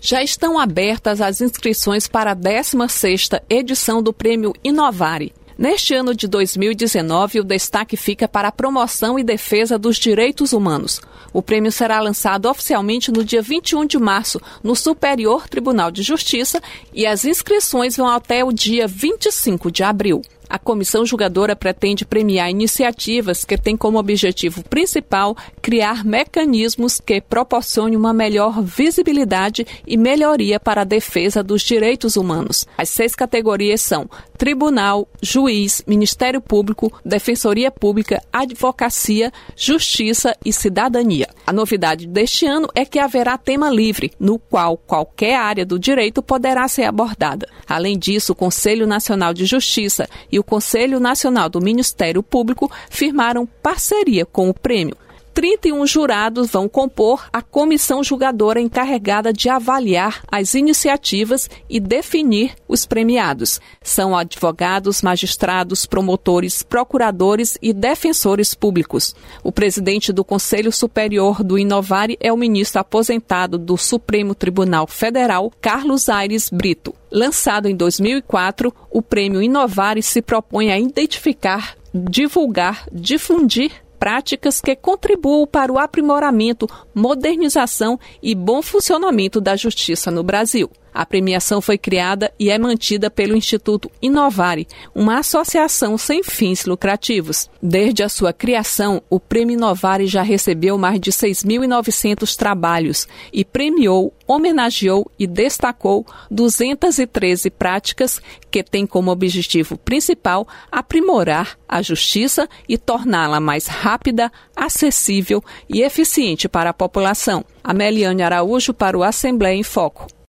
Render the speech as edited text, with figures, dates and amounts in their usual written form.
Já estão abertas as inscrições para a 16ª edição do Prêmio Inovare. Neste ano de 2019, o destaque fica para a promoção e defesa dos direitos humanos. O prêmio será lançado oficialmente no dia 21 de março, no Superior Tribunal de Justiça, e as inscrições vão até o dia 25 de abril. A comissão julgadora pretende premiar iniciativas que têm como objetivo principal criar mecanismos que proporcionem uma melhor visibilidade e melhoria para a defesa dos direitos humanos. As 6 categorias são Tribunal, Juiz, Ministério Público, Defensoria Pública, Advocacia, Justiça e Cidadania. A novidade deste ano é que haverá tema livre, no qual qualquer área do direito poderá ser abordada. Além disso, o Conselho Nacional de Justiça e o Conselho Nacional do Ministério Público firmaram parceria com o prêmio. 31 jurados vão compor a comissão julgadora encarregada de avaliar as iniciativas e definir os premiados. São advogados, magistrados, promotores, procuradores e defensores públicos. O presidente do Conselho Superior do Inovare é o ministro aposentado do Supremo Tribunal Federal, Carlos Aires Brito. Lançado em 2004, o Prêmio Inovare se propõe a identificar, divulgar, difundir práticas que contribuam para o aprimoramento, modernização e bom funcionamento da justiça no Brasil. A premiação foi criada e é mantida pelo Instituto Inovare, uma associação sem fins lucrativos. Desde a sua criação, o Prêmio Inovare já recebeu mais de 6.900 trabalhos e premiou, homenageou e destacou 213 práticas que têm como objetivo principal aprimorar a justiça e torná-la mais rápida, acessível e eficiente para a população. Ameliane Araújo para o Assembleia em Foco.